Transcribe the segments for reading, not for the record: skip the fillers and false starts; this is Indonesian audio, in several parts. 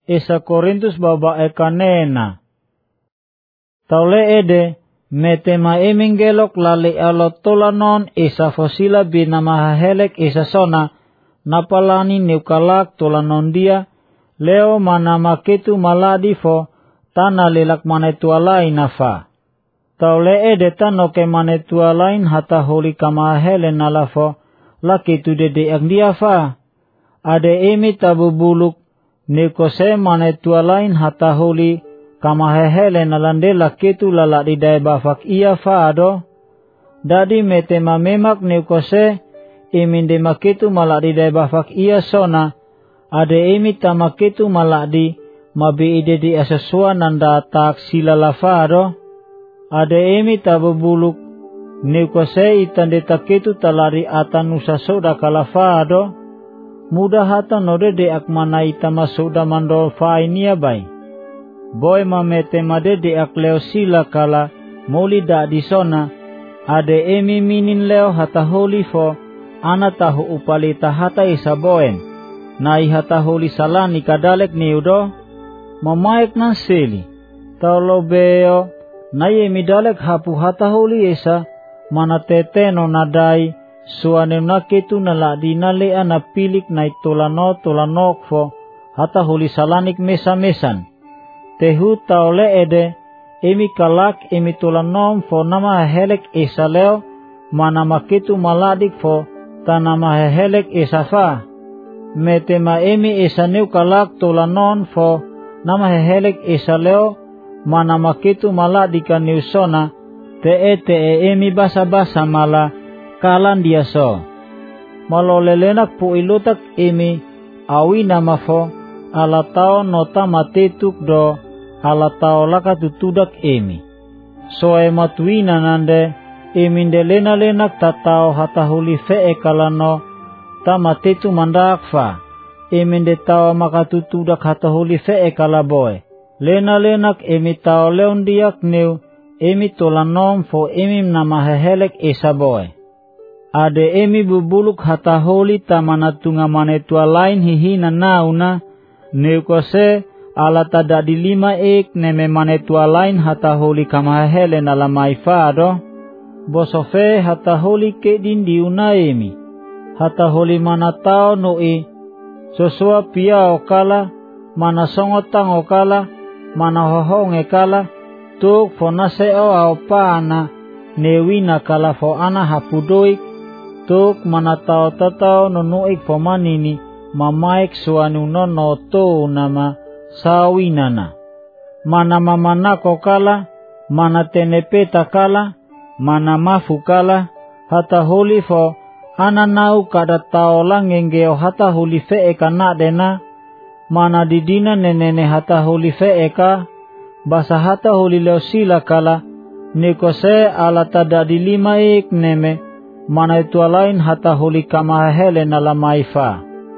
Esa Korintus baba ekanena. Taule ede metema emingelok lali alotolanon esa fosila binamahahelek esa sona napalani neukalak tolanon dia leo manamaketu maladi fo tana lelak manetualai nafa. Taule ede tanoke manetualain hata holi kamahele nalafo lakitu dede ang dia fa. Ade emi tabubuluk nekose manetualain hata holi kamahele nalande lakitu lalak di dai bafak iya fa ado. Dadi metema memak nekose eminde makitu malak di dai bafak iya sona. Ade emi tamakitu malak di mabi ide di asesua nanda tak sila lafa ado. Ade emi tabubuluk nekose itande takitu talari atan nusa soda kalafa ado. Mudah hata node de akmana itama soda mandol fa inia bai. Boy mamete made de ak leo sila kala moli da di sona. Ade emi minin leo hata holi fo ana tahu upalita hata isa boen. Nai hata holi salani kadalek niudo. Mamaik nan seli. Taulo beo. Nai emi dalek hapu hata holi esa. Mana teteno nadai. Suane naketu naladi nale ana pilik nai tolanok fo. Hata holi salanik mesa-mesan. Tehu taule ede. Emi kalak emi tolanom fo nama helek esa leo. Mana maketu maladik fo. Tanama helek esa fa. Metema emi esa neu kalak tolanon fo. Nama helek esa leo. Mana maketu maladika neusona. Te emi basa-basa mala. Kalan dia so. Malolelenak po ilutak emi. Awi nama fo. Alatao nota matetuk do. Alatao laka tutudak emi. So matuina nande. Eminde lena-lenak tatao hatahuli fee kalano. Tamatetu mandak fa. Eminde tao makatutudak hatahuli fee kalaboy. Lena-lenak emi tao leon diak neu. Emi tolanom fo emi namahehelek esaboy. Ade emi bubuluk hataholi tamanatunga manetua lain hihina nauna. Neukose ala tada di 5 neme manetua lain hataholi kamahele nalamai fado. Bosofe hataholi kedin diuna emi. Hataholi manatao noi. Sosua pia okala. Mana songotang okala. Mana hohong ekala. Tuk fonaseo aopana. Newina kala fo ana hapudoik. Tuk manatao tatao nonuik pomanini. Mamaik suanu nono to nama sawinana. Mana mamana kokala. Mana tenepe takala. Mana mafu kala. Hata holi fo. Ana nau kada tao langengeo hata holi fe eka na dena. Mana didina nenene hata holi fe eka. Basa hata holi leo sila kala. Nikose ala tada di 5 neme. Mana itu lain hata holi kamahele na lamai fa.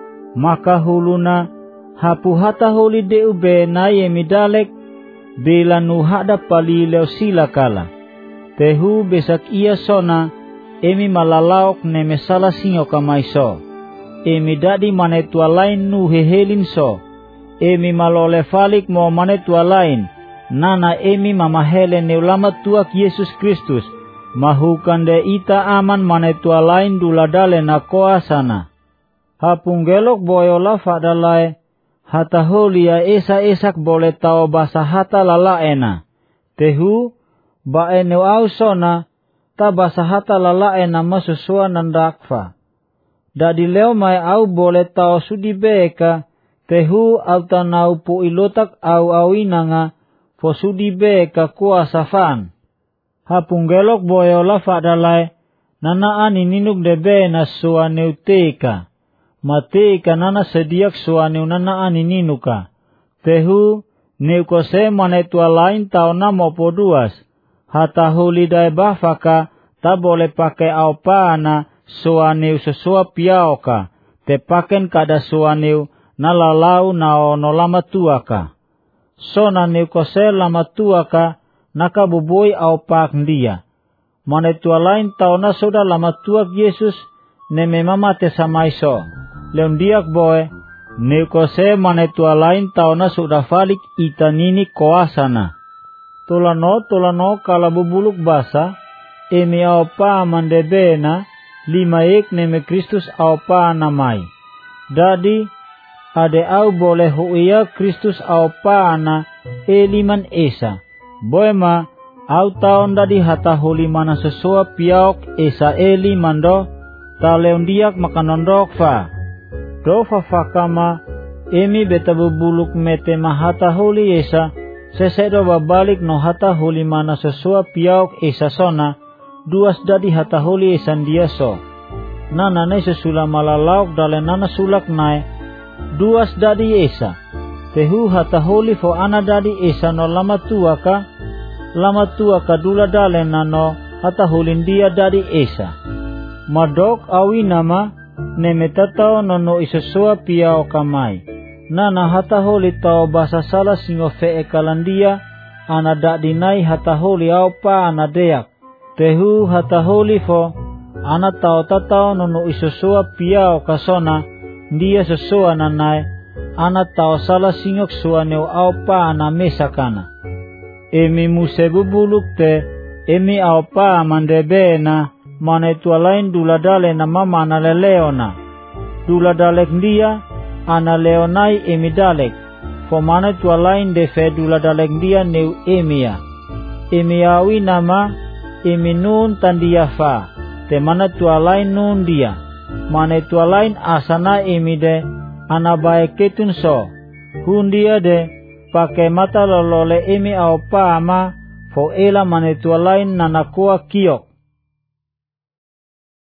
Maka huluna. Hapu hata holi deube na yemidalek. Bila nuhada pali leo sila kala. Tehu besak iya sona. Emi malalaok neme salah singo kamaiso. Emi dadi manetua lain nu hehelin so. Emi malole falik mo manetua lain. Nana emi mamahele neulama tuak Yesus Kristus. Mahukande ita aman manetua lain duladale na koa sana. Hapunggelok boyola fadalai. Hata holia esa-esak boleh tau basa hata lalaena. Tehu bae au sona. Ta basa hata lalaena masusua nandakfa. Dadi leo mai au boleh tau sudi beka. Tehu au tanau pu ilotak au awinanga. Fo sudi beka kuasa fan. Hapunggelok boyola fadalai. Nanaan ininuk debe na suaneu teka. Mateka nana sediak suaneu nanaan ininuka. Tehu neukose manetua lain tau namo poduas. Hata huli dai bafaka ta boleh pakai aupana suaneu sesua piaoka. Te paken kada suaneu nalalau naono lama tuaka. Sona neukose lama tuaka naka buboi aupak dia. Manetua lain tau na soda lama tuak Yesus neme mama te samaiso. Leon diak boy Neukose manetua lain tauna sudah falik itanini koasana. Tolano kala bubuluk basa, emi aupa mandebena, limaik neme Kristus aupa namai. Dadi, ade au boleh huia Kristus aupa ana liman esa. Boema, au taon dadi hata huli mana sesua piaok esa limando, taleundiak makanondok fa. Dofa fakama, emi beta bubuluk mete mahata huli esa, sesedo babalik no hata huli mana sesua piaok esa sona, duas dadi hata huli esan dia so. Nana nai sesula malalauk dale nana sulak nai, duas dadi esa. Tehu hata huli fo ana dadi esa no lama tua ka dula dale nano hata hulin dia dadi esa. Madok awi nama, neme tatao nono isosua piao kamai. Nana hata holi tao basa salah singo fee kalandia, ana dak dinai hata holi aupa ana deak. Tehu hata holi fo, ana tao tatao nono isosua piao kasona, dia sosua nanai, ana tao salah singok suaneo aupa ana mesakana. Emi musebu buluk te, emi aupa mandebena, mana itu lain dula dale na mama ana leleona. Dula dalek dia, ana leonai emi dalek. Fo mana itu lain de fe dula dalek dia neu emia. Emi awi nama, emi nun tandia fa. Te mana itu lain nun dia. Mana itu lain asana emi de, ana baik ketun so. Hun dia de, pakai mata lolole emi au pa ama, fo ela mana itu lain nanakua kiok.